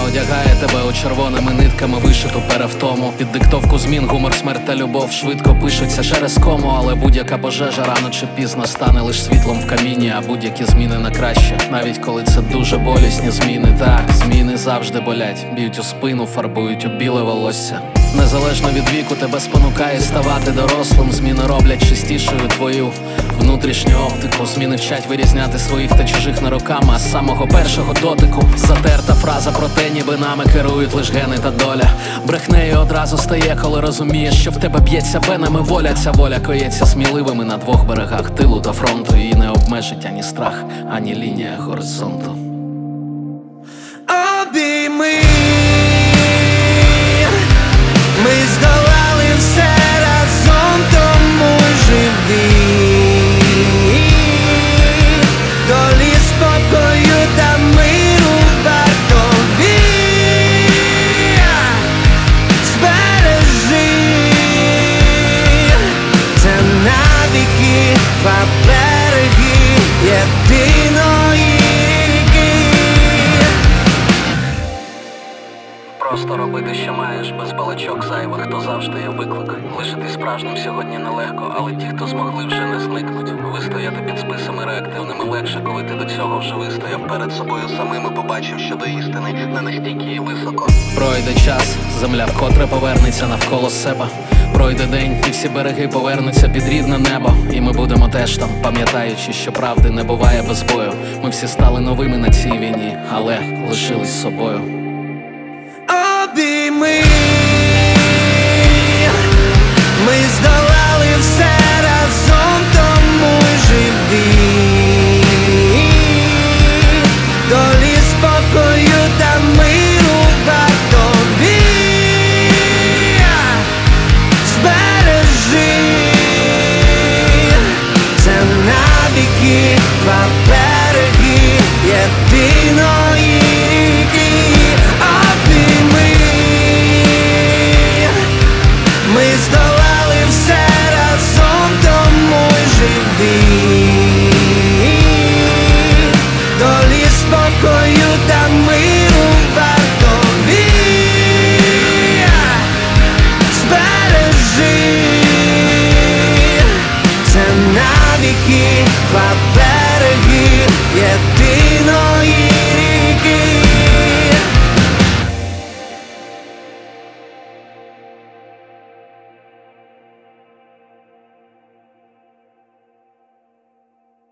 одягає тебе у червоними нитками вишиту перевтому. Під диктовку змін гумор, смерть та любов швидко пишуться через кому. Але будь-яка пожежа рано чи пізно стане лиш світлом в каміні. А будь-які зміни на краще, навіть коли це дуже болісні зміни. Так, зміни завжди болять, б'ють у спину, фарбують у біле волосся. Незалежно від віку тебе спонукає ставати дорослим. Зміни роблять чистішою твою внутрішню оптику. Зміни вчать вирізняти своїх та чужих не роками, а з самого першого дотику. Затерта фраза про те, ніби нами керують лиш гени та доля. Брехнею одразу стає, коли розумієш, що в тебе б'ється венами воля. Ця воля коється сміливими на двох берегах, тилу та фронту. Її не обмежить ані страх, ані лінія горизонту. Обійми, ми здолали все разом, тому живі. Долі спокою та миру вартові. Збережи це навіки, два береги єдиної ріки. Просто робити, що маєш, без балачок зайвих, то завжди є виклик. Лишити справжнім сьогодні нелегко, але ті, хто змогли, вже не зникнуть. Вистояти під списами реактивними легше, коли ти до цього вже вистояв перед собою самим і побачив, що до істини не настільки і високо. Пройде час, земля вкотре повернеться навколо себе. Пройде день, і всі береги повернуться під рідне небо. І ми будемо теж там, пам'ятаючи, що правди не буває без бою. Ми всі стали новими на цій війні, але лишились собою.